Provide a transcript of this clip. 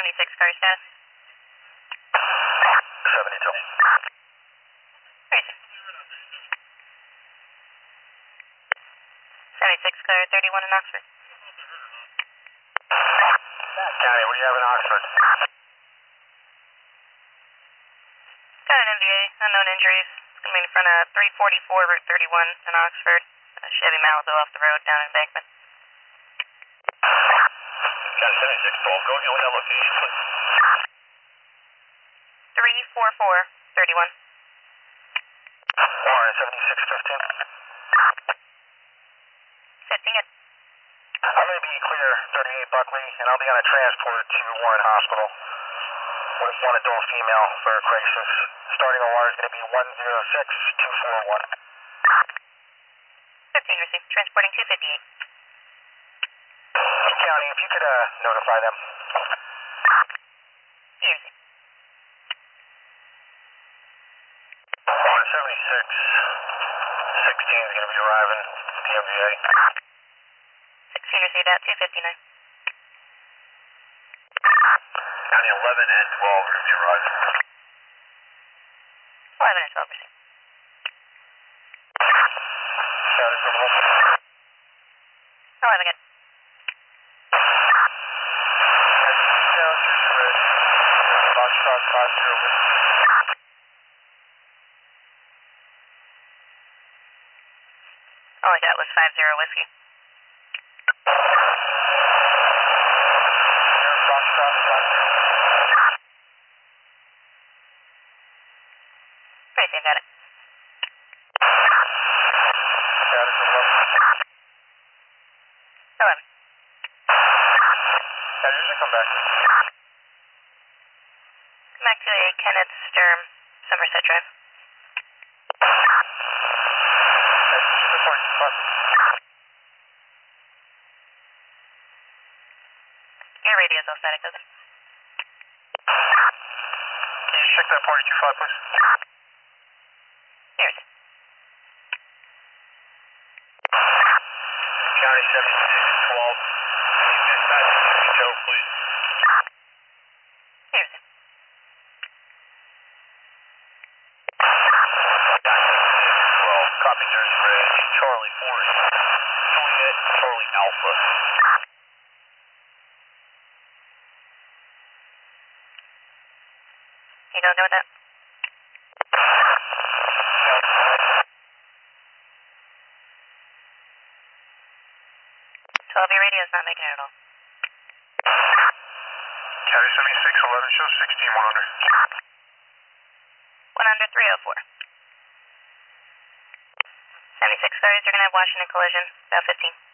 76 car status. 72. Where is it? 76 car 31 in Oxford. County, what do you have in Oxford? Got an MVA, unknown injuries. Coming in front of 344 Route 31 in Oxford. A Chevy Malibu off the road down in Embankment. County 76, 12. Go again with that location, please. 344 31. Warren 76, 15. 15 it. I'm going to be clear 38 Buckley, and I'll be on a transport to Warren Hospital with one adult female for a crisis. Starting OR is going to be 106241. 15 received. Transporting 258. Hey, County, if you could notify them. Here received. Warren 76, 16 is going to be arriving at the MVA. 16 received at 259. County 11 and 12 are going to be arriving. 11 and 12 received. County from home. 11 good. Details, just ready. Foxtrot 50 with. All I got was 50 whiskey. Foxtrot 50. Received, got it. Status 11. 11. County, just come back. Come back to a Kenneth Sturm, Somerset Drive. Your radio's all static, doesn't it? Can you check that 425, please? Here it is. County 76, 12. Dispatch, Joe, please. Here it is. Copy, Jersey Ridge, Charlie 40. Juliet, Charlie Alpha. You don't know that? 12, your radio's not making it at all. County 76, 11, show 16, 100. 100 304. 76 cars are going to have Washington collision, about 15.